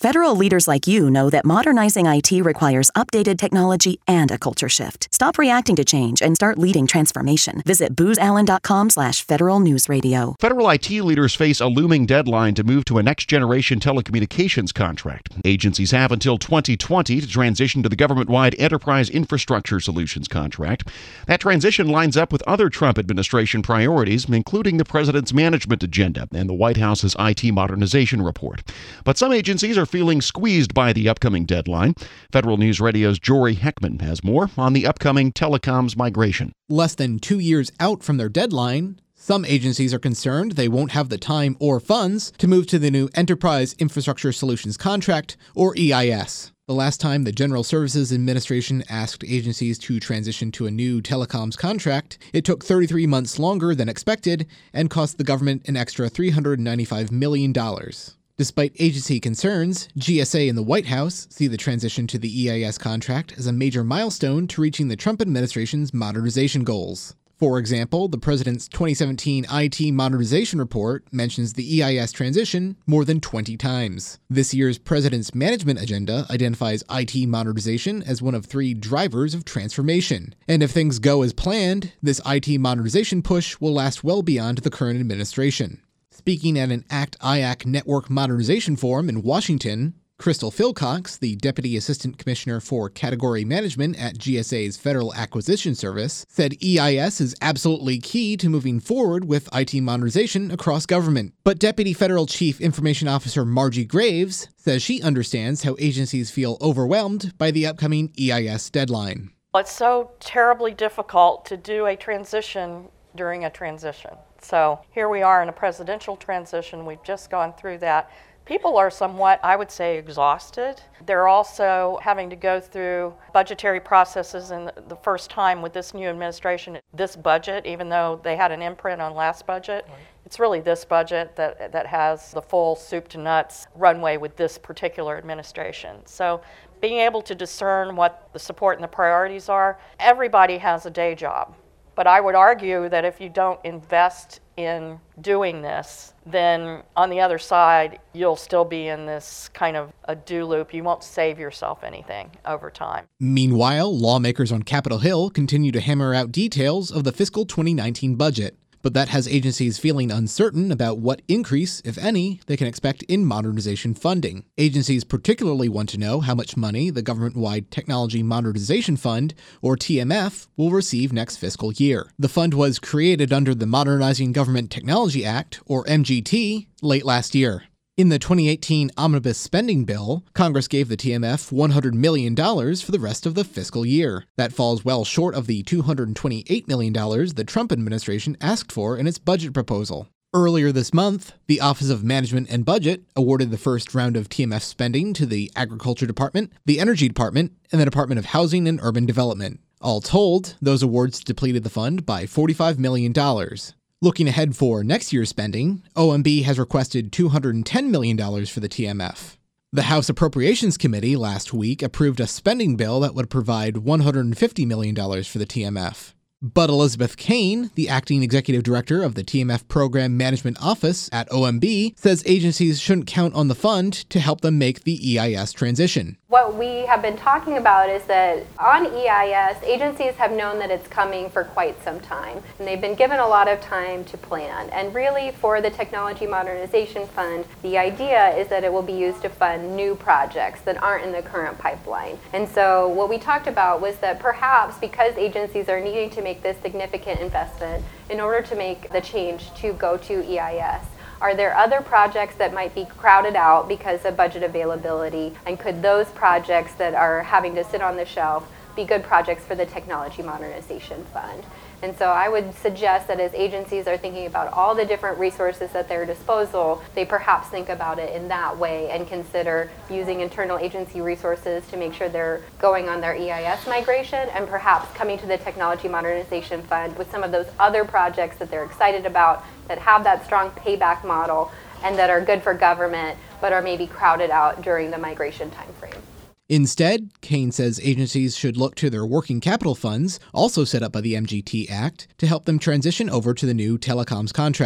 Federal leaders like you know that modernizing IT requires updated technology and a culture shift. Stop reacting to change and start leading transformation. Visit boozallen.com/Federal News Radio. Federal IT leaders face a looming deadline to move to a next-generation telecommunications contract. Agencies have until 2020 to transition to the government-wide Enterprise Infrastructure Solutions contract. That transition lines up with other Trump administration priorities, including the president's management agenda and the White House's IT modernization report. But some agencies are feeling squeezed by the upcoming deadline. Federal News Radio's Jory Heckman has more on the upcoming telecoms migration. Less than 2 years out from their deadline, some agencies are concerned they won't have the time or funds to move to the new Enterprise Infrastructure Solutions contract, or EIS. The last time the General Services Administration asked agencies to transition to a new telecoms contract, it took 33 months longer than expected and cost the government an extra $395 million. Despite agency concerns, GSA and the White House see the transition to the EIS contract as a major milestone to reaching the Trump administration's modernization goals. For example, the president's 2017 IT modernization report mentions the EIS transition more than 20 times. This year's president's management agenda identifies IT modernization as one of 3 drivers of transformation. And if things go as planned, this IT modernization push will last well beyond the current administration. Speaking at an ACT-IAC Network Modernization Forum in Washington, Crystal Philcox, the Deputy Assistant Commissioner for Category Management at GSA's Federal Acquisition Service, said EIS is absolutely key to moving forward with IT modernization across government. But Deputy Federal Chief Information Officer Margie Graves says she understands how agencies feel overwhelmed by the upcoming EIS deadline. It's so terribly difficult to do a transition during a transition. So here we are in a presidential transition. We've just gone through that. People are somewhat, I would say, exhausted. They're also having to go through budgetary processes, and the first time with this new administration, this budget, even though they had an imprint on last budget, it's really this budget that has the full soup to nuts runway with this particular administration. So being able to discern what the support and the priorities are, everybody has a day job. But I would argue that if you don't invest in doing this, then on the other side, you'll still be in this kind of a do loop. You won't save yourself anything over time. Meanwhile, lawmakers on Capitol Hill continue to hammer out details of the fiscal 2019 budget. But that has agencies feeling uncertain about what increase, if any, they can expect in modernization funding. Agencies particularly want to know how much money the Government-Wide Technology Modernization Fund, or TMF, will receive next fiscal year. The fund was created under the Modernizing Government Technology Act, or MGT, late last year. In the 2018 Omnibus Spending Bill, Congress gave the TMF $100 million for the rest of the fiscal year. That falls well short of the $228 million the Trump administration asked for in its budget proposal. Earlier this month, the Office of Management and Budget awarded the first round of TMF spending to the Agriculture Department, the Energy Department, and the Department of Housing and Urban Development. All told, those awards depleted the fund by $45 million. Looking ahead for next year's spending, OMB has requested $210 million for the TMF. The House Appropriations Committee last week approved a spending bill that would provide $150 million for the TMF. But Elizabeth Kane, the acting executive director of the TMF Program Management Office at OMB, says agencies shouldn't count on the fund to help them make the EIS transition. What we have been talking about is that on EIS, agencies have known that it's coming for quite some time, and they've been given a lot of time to plan. And really, for the Technology Modernization Fund, the idea is that it will be used to fund new projects that aren't in the current pipeline. And so what we talked about was that perhaps because agencies are needing to make this significant investment in order to make the change to go to EIS, are there other projects that might be crowded out because of budget availability? And could those projects that are having to sit on the shelf be good projects for the Technology Modernization Fund? And so I would suggest that as agencies are thinking about all the different resources at their disposal, they perhaps think about it in that way and consider using internal agency resources to make sure they're going on their EIS migration, and perhaps coming to the Technology Modernization Fund with some of those other projects that they're excited about, that have that strong payback model and that are good for government, but are maybe crowded out during the migration timeframe. Instead, Kane says agencies should look to their working capital funds, also set up by the MGT Act, to help them transition over to the new telecoms contract.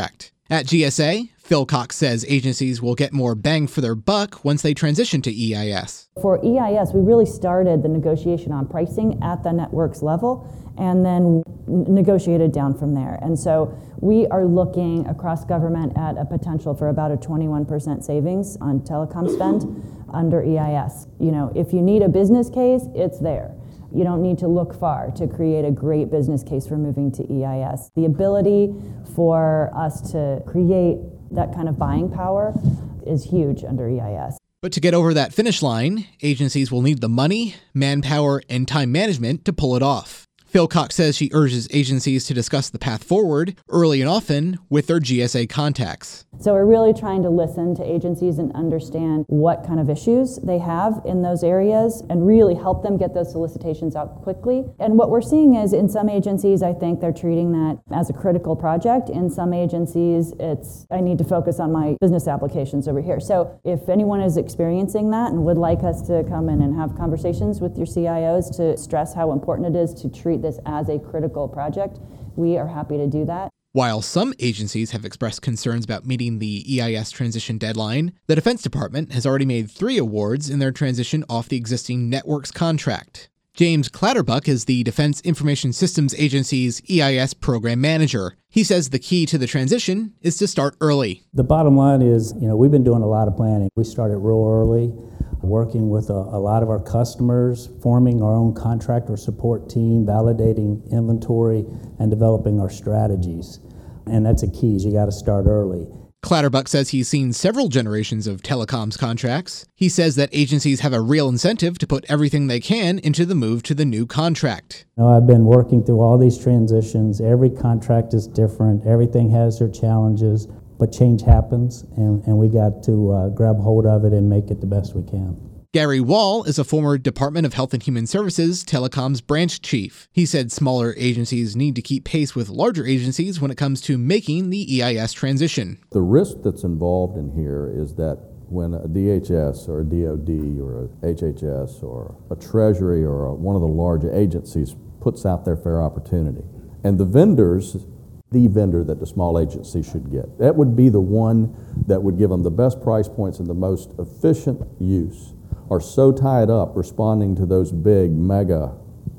At GSA, Phil Cox says agencies will get more bang for their buck once they transition to EIS. For EIS, we really started the negotiation on pricing at the networks level and then negotiated down from there. And so we are looking across government at a potential for about a 21% savings on telecom spend under EIS. You know, if you need a business case, it's there. You don't need to look far to create a great business case for moving to EIS. The ability for us to create that kind of buying power is huge under EIS. But to get over that finish line, agencies will need the money, manpower, and time management to pull it off. Phil Cox says she urges agencies to discuss the path forward early and often with their GSA contacts. So we're really trying to listen to agencies and understand what kind of issues they have in those areas and really help them get those solicitations out quickly. And what we're seeing is in some agencies, I think they're treating that as a critical project. In some agencies, it's, I need to focus on my business applications over here. So if anyone is experiencing that and would like us to come in and have conversations with your CIOs to stress how important it is to treat this as a critical project, we are happy to do that. While some agencies have expressed concerns about meeting the EIS transition deadline, the Defense Department has already made 3 awards in their transition off the existing networks contract. James Clatterbuck is the Defense Information Systems Agency's EIS program manager. He says the key to the transition is to start early. The bottom line is, we've been doing a lot of planning. We started real early, working with a lot of our customers, forming our own contractor support team, validating inventory, and developing our strategies. And that's a key, is you got to start early. Clatterbuck says he's seen several generations of telecoms contracts. He says that agencies have a real incentive to put everything they can into the move to the new contract. I've been working through all these transitions. Every contract is different. Everything has their challenges, but change happens, and we got to grab hold of it and make it the best we can. Gary Wall is a former Department of Health and Human Services telecoms branch chief. He said smaller agencies need to keep pace with larger agencies when it comes to making the EIS transition. The risk that's involved in here is that when a DHS or a DOD or a HHS or a Treasury or one of the large agencies puts out their fair opportunity, and the vendor that the small agency should get, that would be the one that would give them the best price points and the most efficient use, are so tied up responding to those big mega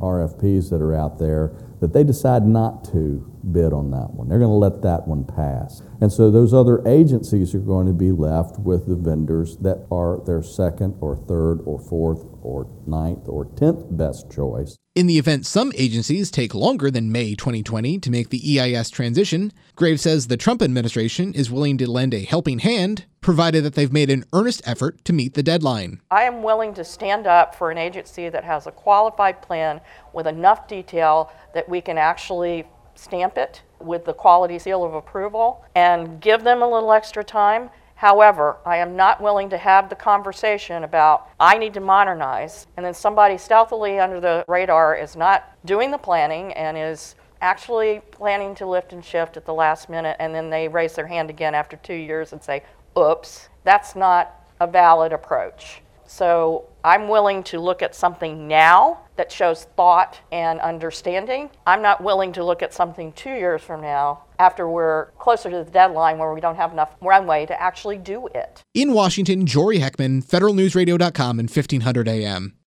RFPs that are out there that they decide not to bid on that one. They're going to let that one pass. And so those other agencies are going to be left with the vendors that are their second or third or fourth or ninth or 10th best choice. In the event some agencies take longer than May 2020 to make the EIS transition, Graves says the Trump administration is willing to lend a helping hand, provided that they've made an earnest effort to meet the deadline. I am willing to stand up for an agency that has a qualified plan with enough detail that we can actually stamp it with the quality seal of approval and give them a little extra time. However, I am not willing to have the conversation about I need to modernize, and then somebody stealthily under the radar is not doing the planning and is actually planning to lift and shift at the last minute, and then they raise their hand again after 2 years and say, oops. That's not a valid approach. So I'm willing to look at something now that shows thought and understanding. I'm not willing to look at something 2 years from now after we're closer to the deadline where we don't have enough runway to actually do it. In Washington, Jory Heckman, federalnewsradio.com and 1500 AM.